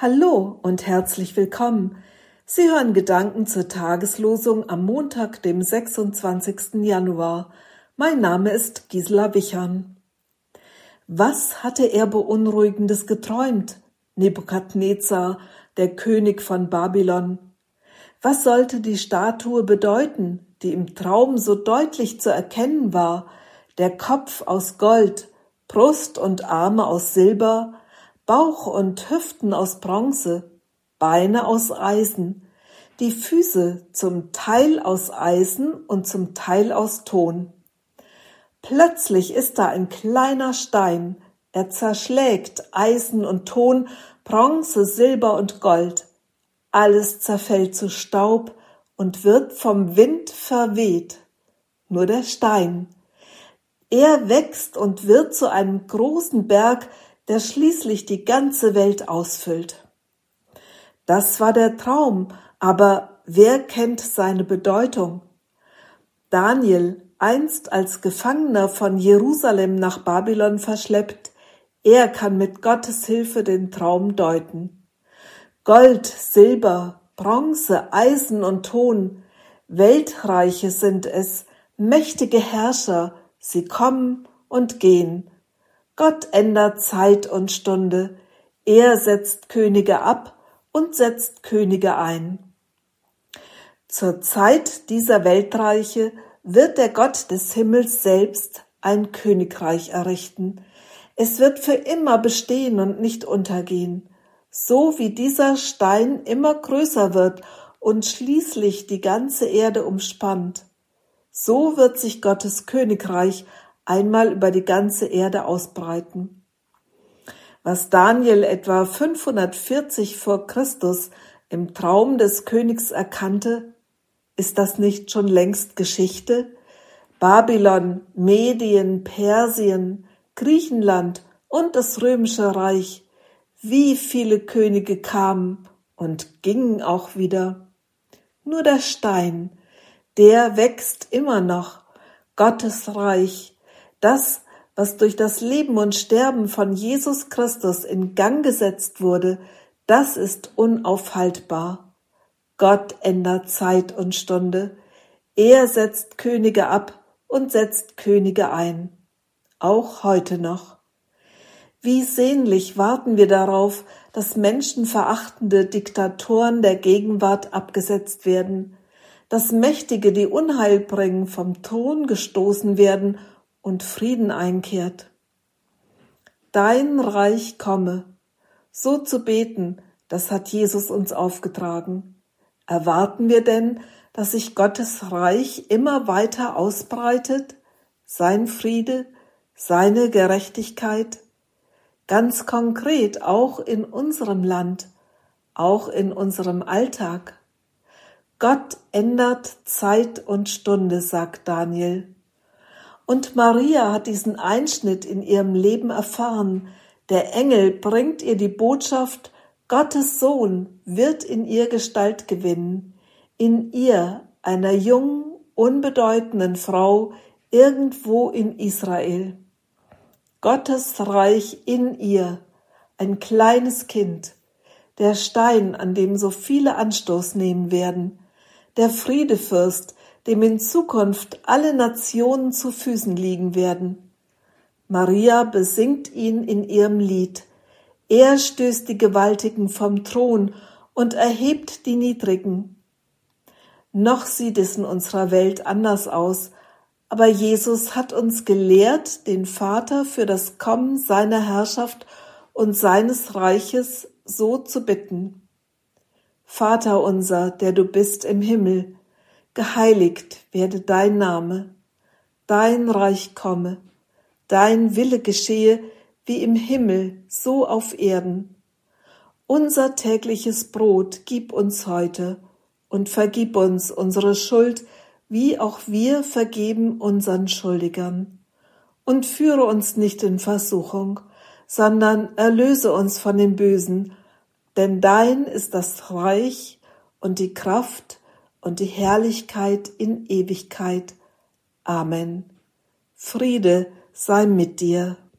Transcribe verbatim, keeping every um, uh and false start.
Hallo und herzlich willkommen. Sie hören Gedanken zur Tageslosung am Montag, dem sechsundzwanzigsten Januar. Mein Name ist Gisela Wichern. Was hatte er Beunruhigendes geträumt, Nebukadnezar, der König von Babylon? Was sollte die Statue bedeuten, die im Traum so deutlich zu erkennen war, der Kopf aus Gold, Brust und Arme aus Silber, Bauch und Hüften aus Bronze, Beine aus Eisen, die Füße zum Teil aus Eisen und zum Teil aus Ton. Plötzlich ist da ein kleiner Stein, er zerschlägt Eisen und Ton, Bronze, Silber und Gold. Alles zerfällt zu Staub und wird vom Wind verweht. Nur der Stein. Er wächst und wird zu einem großen Berg, der schließlich die ganze Welt ausfüllt. Das war der Traum, aber wer kennt seine Bedeutung? Daniel, einst als Gefangener von Jerusalem nach Babylon verschleppt, er kann mit Gottes Hilfe den Traum deuten. Gold, Silber, Bronze, Eisen und Ton, Weltreiche sind es, mächtige Herrscher, sie kommen und gehen. Gott ändert Zeit und Stunde, er setzt Könige ab und setzt Könige ein. Zur Zeit dieser Weltreiche wird der Gott des Himmels selbst ein Königreich errichten. Es wird für immer bestehen und nicht untergehen, so wie dieser Stein immer größer wird und schließlich die ganze Erde umspannt. So wird sich Gottes Königreich einmal über die ganze Erde ausbreiten. Was Daniel etwa fünfhundertvierzig vor Christus im Traum des Königs erkannte, ist das nicht schon längst Geschichte? Babylon, Medien, Persien, Griechenland und das Römische Reich, wie viele Könige kamen und gingen auch wieder. Nur der Stein, der wächst immer noch, Gottes Reich, das, was durch das Leben und Sterben von Jesus Christus in Gang gesetzt wurde, das ist unaufhaltbar. Gott ändert Zeit und Stunde. Er setzt Könige ab und setzt Könige ein. Auch heute noch. Wie sehnlich warten wir darauf, dass menschenverachtende Diktatoren der Gegenwart abgesetzt werden, dass Mächtige, die Unheil bringen, vom Thron gestoßen werden und Frieden einkehrt. Dein Reich komme. So zu beten, das hat Jesus uns aufgetragen. Erwarten wir denn, dass sich Gottes Reich immer weiter ausbreitet, sein Friede, seine Gerechtigkeit? Ganz konkret auch in unserem Land, auch in unserem Alltag. Gott ändert Zeit und Stunde, sagt Daniel. Und Maria hat diesen Einschnitt in ihrem Leben erfahren. Der Engel bringt ihr die Botschaft, Gottes Sohn wird in ihr Gestalt gewinnen, in ihr, einer jungen, unbedeutenden Frau, irgendwo in Israel. Gottes Reich in ihr, ein kleines Kind, der Stein, an dem so viele Anstoß nehmen werden, der Friedefürst, dem in Zukunft alle Nationen zu Füßen liegen werden. Maria besingt ihn in ihrem Lied. Er stößt die Gewaltigen vom Thron und erhebt die Niedrigen. Noch sieht es in unserer Welt anders aus, aber Jesus hat uns gelehrt, den Vater für das Kommen seiner Herrschaft und seines Reiches so zu bitten. Vater unser, der du bist im Himmel, geheiligt werde dein Name, dein Reich komme, dein Wille geschehe wie im Himmel, so auf Erden. Unser tägliches Brot gib uns heute und vergib uns unsere Schuld, wie auch wir vergeben unseren Schuldigern. Und führe uns nicht in Versuchung, sondern erlöse uns von dem Bösen, denn dein ist das Reich und die Kraft und die Herrlichkeit in Ewigkeit. Amen. Friede sei mit dir.